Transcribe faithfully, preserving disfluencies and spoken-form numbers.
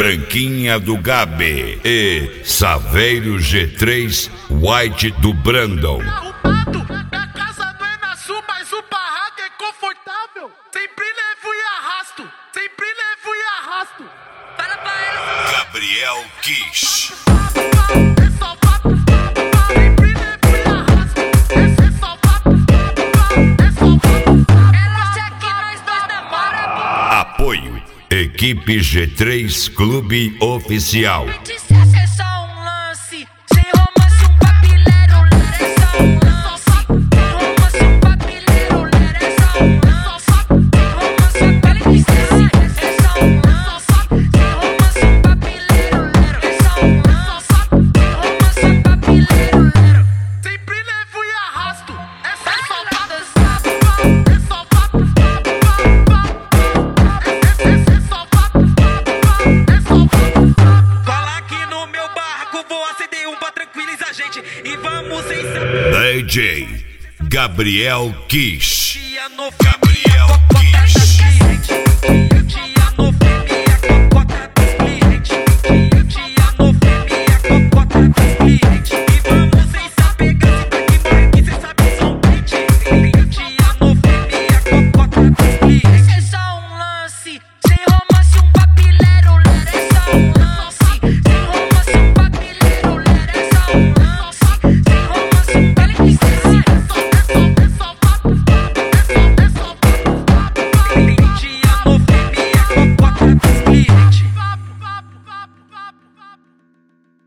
Branquinha do Gabi e Saveiro G três White do Brandon. Arrumado, a casa não é na sul, mas o barraco é confortável. Sempre levo e arrasto, sempre levo e arrasto. Para pra ela. Gabriel Kish. Apoio Equipe G três Clube Oficial. E vamos em D J Gabriel Kish. Gabriel Kish.